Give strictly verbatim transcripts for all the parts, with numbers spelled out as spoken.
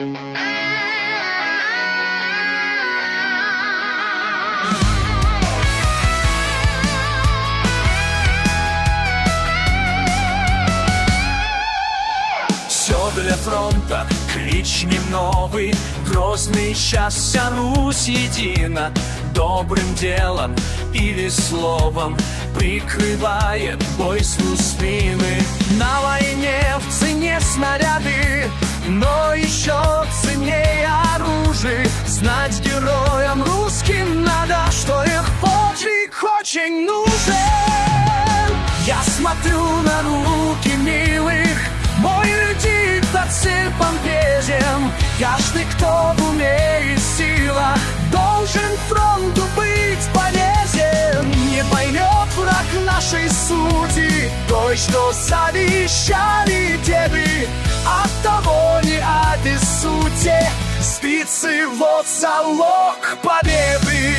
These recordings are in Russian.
Все для фронта, кличнем новый, грозный час вся Русь едина. Добрым делом или словом прикрывает бой с спины. На войне в цене снаряды, но еще ценнее оружие. Знать героям русским надо, что их подвиг очень нужен. Я смотрю на руки милых, мой диктат цель помпезен. Каждый, кто в уме и силах, должен фронту быть полезен. Не поймет враг нашей сути, той, что завещали деды. От того не обессудьте, спицы вот залог победы.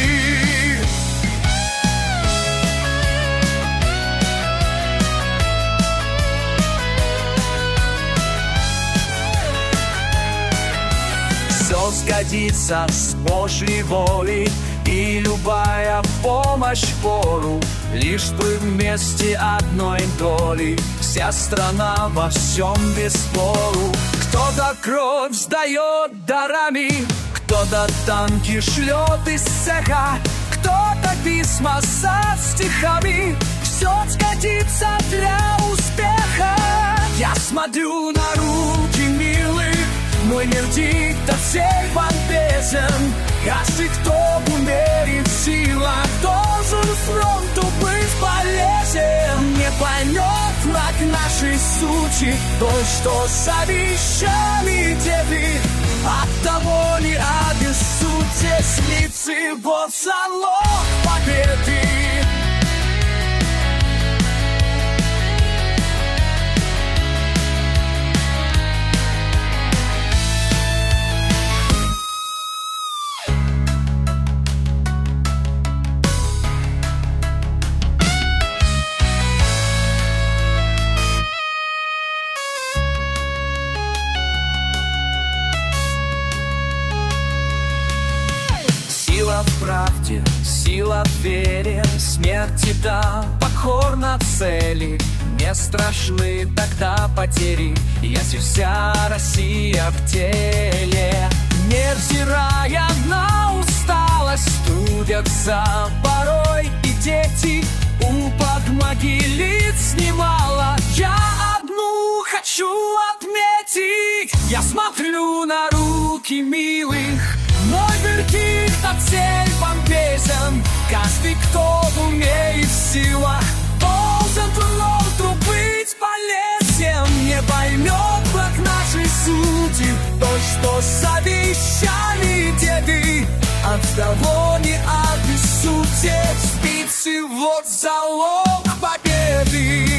Все сгодится с Божьей волей, и любая помощь в пору. Лишь бы вместе одной долей вся страна во всем без спору. Кто-то кровь сдает дарами, кто-то танки шлет из цеха, кто-то письма со стихами. Все сгодится для успеха. Я смотрю на руки милых, мой мир диктат всех помпезен. Каждый, кто в уме и в силах, должен фронту быть полезен. Не поймет враг нашей сути, той, что завещали деды. От того не обессудьте, спицы вот залог победы. Сила в правде, сила в вере, смерти да, покорна цели. Не страшны тогда потери, если вся Россия в теле. Невзирая на усталость, трудятся порой и дети. У подмогилиц немало, я одну хочу отметить. Я смотрю на руки милых, мой вердикт от цель помпезен. Каждый, кто в уме и в силах, должен фронту быть полезен. Не поймет враг нашей сути, то, что завещали деды. От того не обессудьте, спицы вот залог победы.